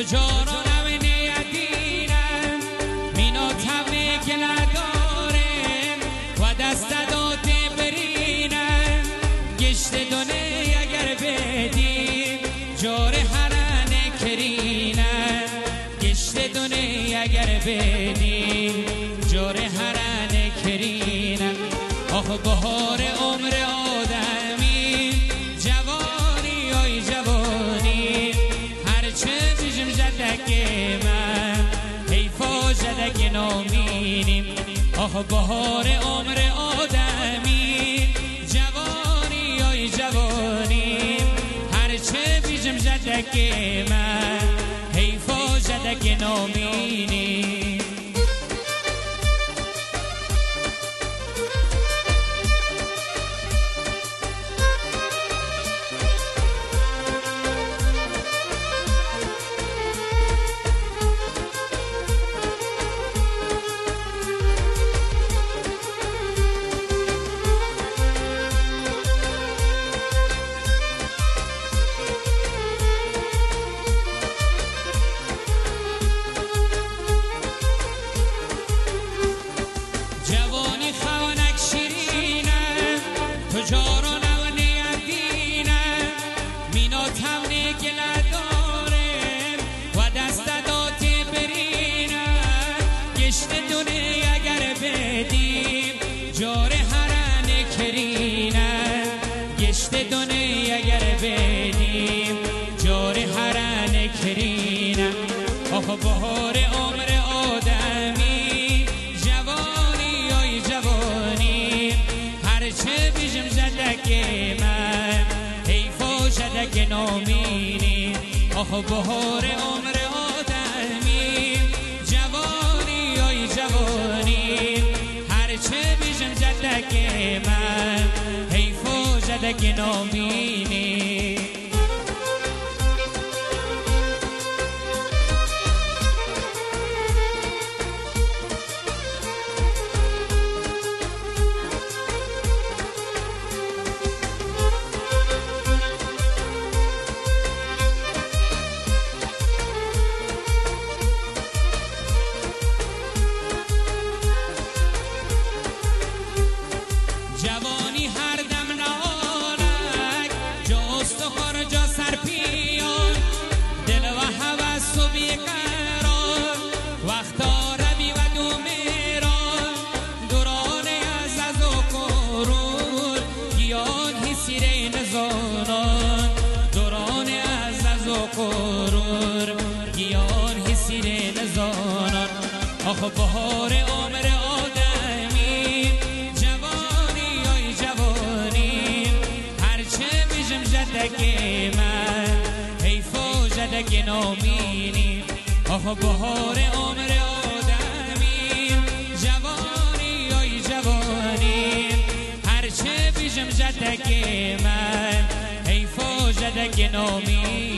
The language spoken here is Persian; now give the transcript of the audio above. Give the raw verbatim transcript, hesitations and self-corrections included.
تو جارانم نیدینم مینا تمه که ندارم و دست داده برینم گشت دونه اگر بدیم جار هرانه کرینم گشت دونه اگر بدیم جار هرانه کرینم آخ بهار عمر آدمی جوانی آی جوانی هرچه بیشم جدک من حیفا جدک نامینیم آخ بهار عمر آدمی جوانی آی جوانی هرچه بیشم جدک من حیفا جدک نامینیم جارانم نیدینم مینا تمنه که ندارم و دست داده برینم گشت دونه اگر بدیم جار هرانه کرینم گشت دونه اگر بدیم جار هرانه کرینم آخ بهار عمر آدمی جوانی آی جوانی هرچه بیشم جدک من حیفا جدک نامینی آخ بهار عمر آدمی جوانی آی جوانی هرچه بیشم جدک من حیفا جدک نامینی جوانی هر دم نالک جاست و خارجا سرپیان دل و حوث و بیقرار وقتا روی و دو میران دوران از از و قرور گیان حسیر نزانان دوران از از و قرور گیان حسیر نزانان آخ بهار عمر آدمی جدک من حیفا جدک نامینی آخ بهار عمر آدمی جوانی آی جوانی هرچه بیشم جدک من حیفا جدک نامینی